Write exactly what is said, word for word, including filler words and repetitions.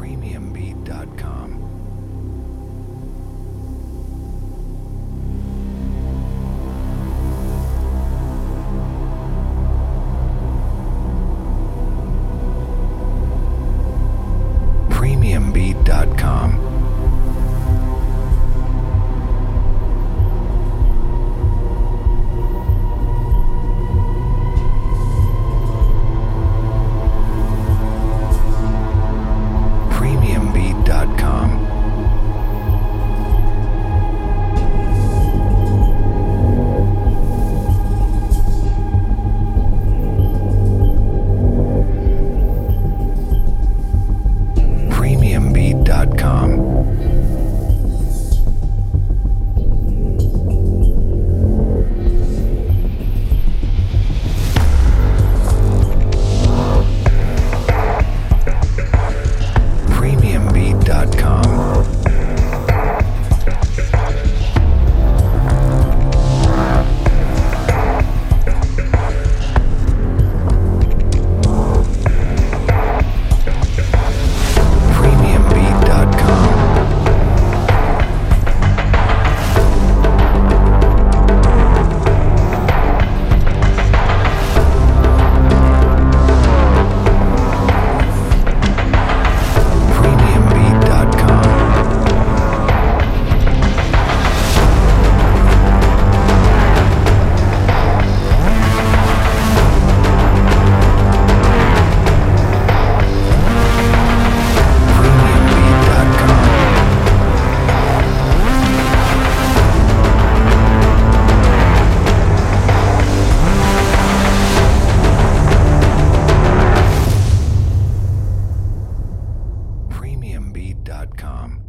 premium beat dot com. premium beat dot com. premium beat dot com. premium beat dot com. premium beat dot com. premium beat dot com. premium beat dot com. premium beat dot com. premium beat dot com.